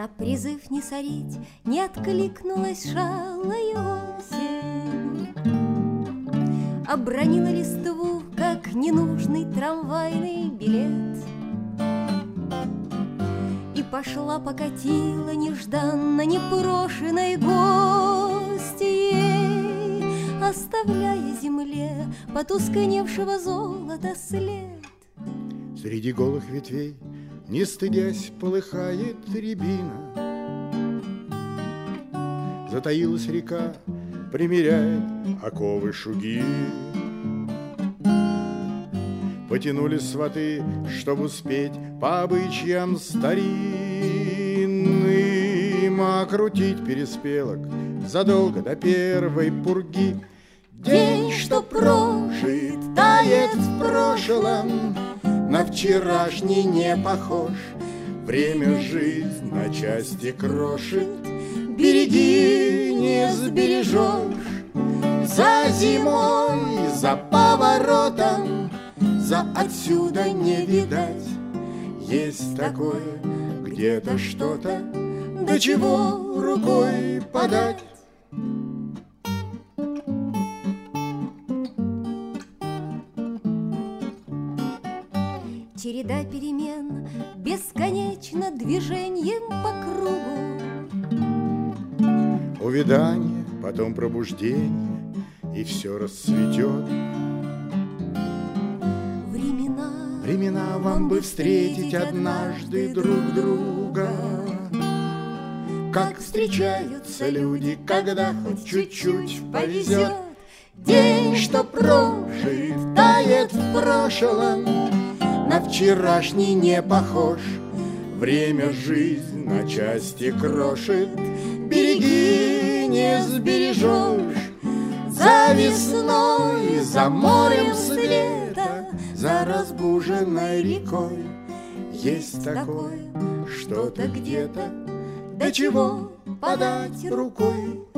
На призыв не сорить не откликнулась шалая осень, обронила листву, как ненужный трамвайный билет, и пошла покатила нежданно непрошенной гостьей, оставляя земле потускневшего золота след. Среди голых ветвей, не стыдясь, полыхает рябина. Затаилась река, примеряет оковы шуги. Потянулись сваты, чтоб успеть по обычаям старинным окрутить переспелок задолго до первой пурги. День, что прожит, тает в прошлом, на вчерашний не похож. Время жизнь на части крошит, береги, не сбережешь. За зимой, за поворотом, за отсюда не видать. Есть такое, где-то что-то, до чего рукой подать. Череда перемен, бесконечно движением по кругу. Увядание, потом пробуждение, и все расцветет. Времена вам бы встретить однажды друг друга, как встречаются люди, когда хоть чуть-чуть повезет. День, что прожит, тает в прошлом, на вчерашний не похож. Время жизнь на части крошит, береги, не сбережешь. За весной, за морем света, за разбуженной рекой есть такое, что-то где-то, до чего подать рукой.